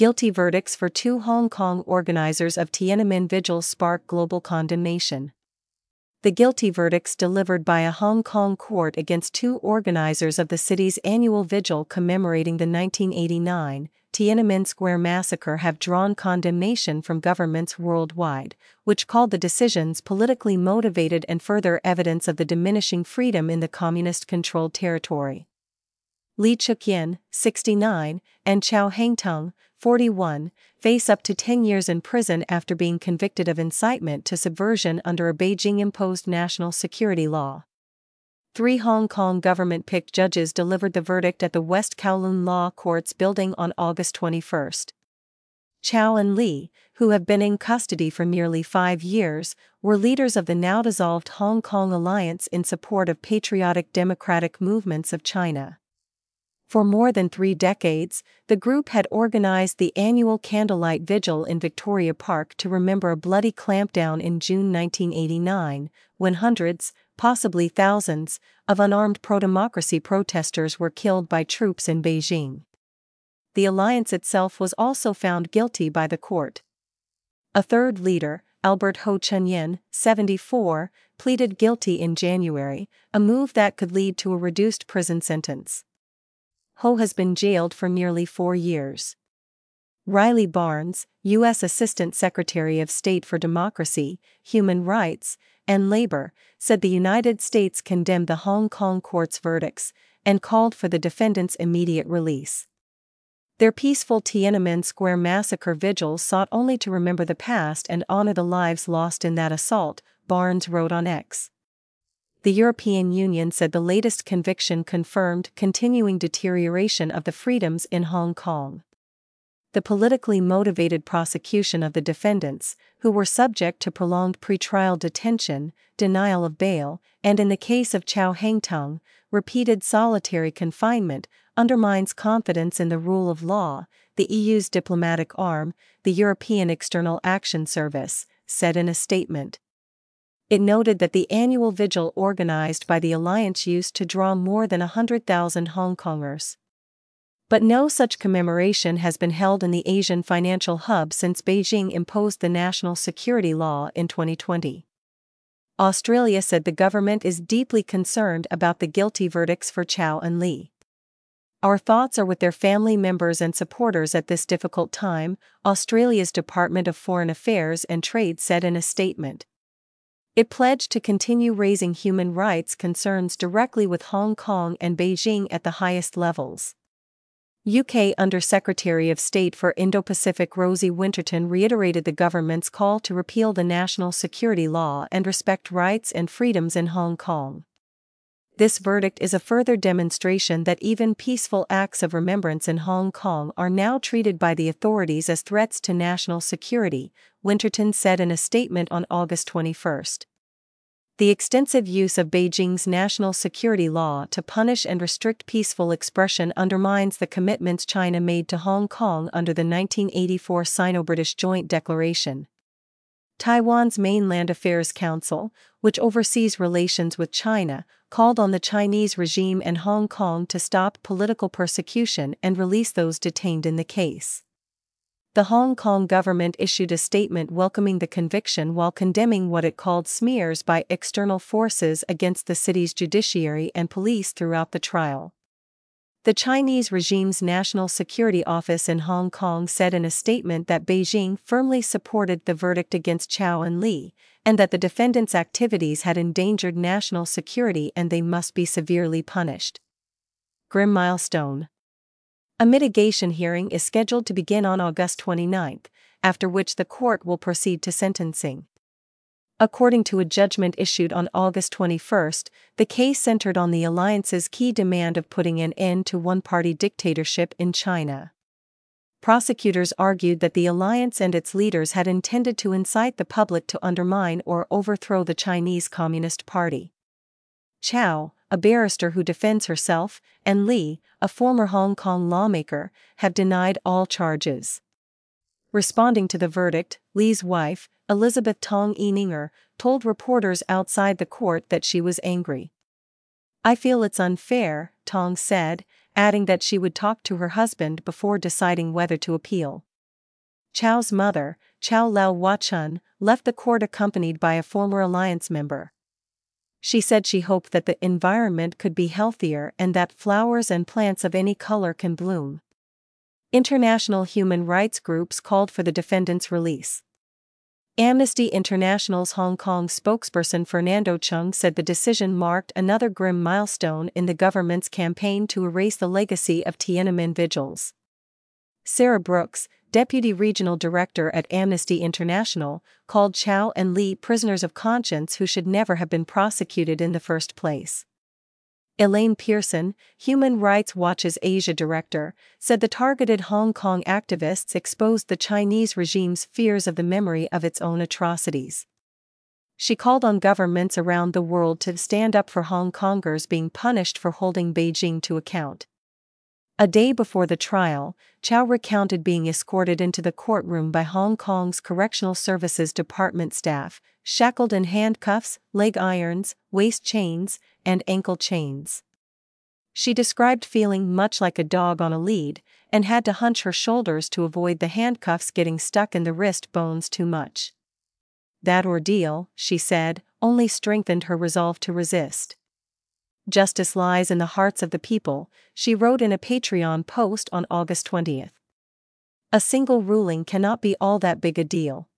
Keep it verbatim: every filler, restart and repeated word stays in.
Guilty verdicts for two Hong Kong organizers of Tiananmen Vigil spark global condemnation. The guilty verdicts delivered by a Hong Kong court against two organizers of the city's annual vigil commemorating the nineteen eighty-nine Tiananmen Square massacre have drawn condemnation from governments worldwide, which called the decisions politically motivated and further evidence of the diminishing freedom in the communist-controlled territory. Li Chukyin, sixty-nine, and Chow Hengtung, forty-one, face up to ten years in prison after being convicted of incitement to subversion under a Beijing-imposed national security law. Three Hong Kong government-picked judges delivered the verdict at the West Kowloon Law Courts building on August twenty-first. Chow and Li, who have been in custody for nearly five years, were leaders of the now-dissolved Hong Kong Alliance in support of patriotic democratic movements of China. For more than three decades, the group had organized the annual Candlelight Vigil in Victoria Park to remember a bloody clampdown in June nineteen eighty-nine, when hundreds, possibly thousands, of unarmed pro-democracy protesters were killed by troops in Beijing. The alliance itself was also found guilty by the court. A third leader, Albert Ho Chunyin, seventy-four, pleaded guilty in January, a move that could lead to a reduced prison sentence. Ho has been jailed for nearly four years. Riley Barnes, U S Assistant Secretary of State for Democracy, Human Rights, and Labor, said the United States condemned the Hong Kong court's verdicts and called for the defendants' immediate release. Their peaceful Tiananmen Square massacre vigil sought only to remember the past and honor the lives lost in that assault, Barnes wrote on X. The European Union said the latest conviction confirmed continuing deterioration of the freedoms in Hong Kong. The politically motivated prosecution of the defendants, who were subject to prolonged pretrial detention, denial of bail, and in the case of Chow Hengtung, repeated solitary confinement, undermines confidence in the rule of law, the E U's diplomatic arm, the European External Action Service, said in a statement. It noted that the annual vigil organized by the alliance used to draw more than one hundred thousand Hong Kongers. But no such commemoration has been held in the Asian financial hub since Beijing imposed the national security law in twenty twenty. Australia said the government is deeply concerned about the guilty verdicts for Chow and Li. Our thoughts are with their family members and supporters at this difficult time, Australia's Department of Foreign Affairs and Trade said in a statement. It pledged to continue raising human rights concerns directly with Hong Kong and Beijing at the highest levels. U K Under-Secretary of State for Indo-Pacific Rosie Winterton reiterated the government's call to repeal the national security law and respect rights and freedoms in Hong Kong. This verdict is a further demonstration that even peaceful acts of remembrance in Hong Kong are now treated by the authorities as threats to national security, Winterton said in a statement on August twenty-first. The extensive use of Beijing's national security law to punish and restrict peaceful expression undermines the commitments China made to Hong Kong under the nineteen eighty-four Sino-British Joint Declaration. Taiwan's Mainland Affairs Council, which oversees relations with China, called on the Chinese regime and Hong Kong to stop political persecution and release those detained in the case. The Hong Kong government issued a statement welcoming the conviction while condemning what it called smears by external forces against the city's judiciary and police throughout the trial. The Chinese regime's National Security Office in Hong Kong said in a statement that Beijing firmly supported the verdict against Chow and Li, and that the defendants' activities had endangered national security and they must be severely punished. Grim milestone. A mitigation hearing is scheduled to begin on August twenty-ninth, after which the court will proceed to sentencing. According to a judgment issued on August twenty-first, the case centered on the alliance's key demand of putting an end to one-party dictatorship in China. Prosecutors argued that the alliance and its leaders had intended to incite the public to undermine or overthrow the Chinese Communist Party. Chow, a barrister who defends herself, and Li, a former Hong Kong lawmaker, have denied all charges. Responding to the verdict, Li's wife, Elizabeth Tong Eninger, told reporters outside the court that she was angry. "I feel it's unfair," Tong said, adding that she would talk to her husband before deciding whether to appeal. Chow's mother, Chow Lau Wachun, left the court accompanied by a former alliance member. She said she hoped that the environment could be healthier and that flowers and plants of any color can bloom. International human rights groups called for the defendant's release. Amnesty International's Hong Kong spokesperson Fernando Chung said the decision marked another grim milestone in the government's campaign to erase the legacy of Tiananmen vigils. Sarah Brooks, Deputy Regional Director at Amnesty International, called Chow and Lee prisoners of conscience who should never have been prosecuted in the first place. Elaine Pearson, Human Rights Watch's Asia Director, said the targeted Hong Kong activists exposed the Chinese regime's fears of the memory of its own atrocities. She called on governments around the world to stand up for Hong Kongers being punished for holding Beijing to account. A day before the trial, Chow recounted being escorted into the courtroom by Hong Kong's Correctional Services Department staff, shackled in handcuffs, leg irons, waist chains, and ankle chains. She described feeling much like a dog on a lead, and had to hunch her shoulders to avoid the handcuffs getting stuck in the wrist bones too much. That ordeal, she said, only strengthened her resolve to resist. Justice lies in the hearts of the people, she wrote in a Patreon post on August twentieth. A single ruling cannot be all that big a deal.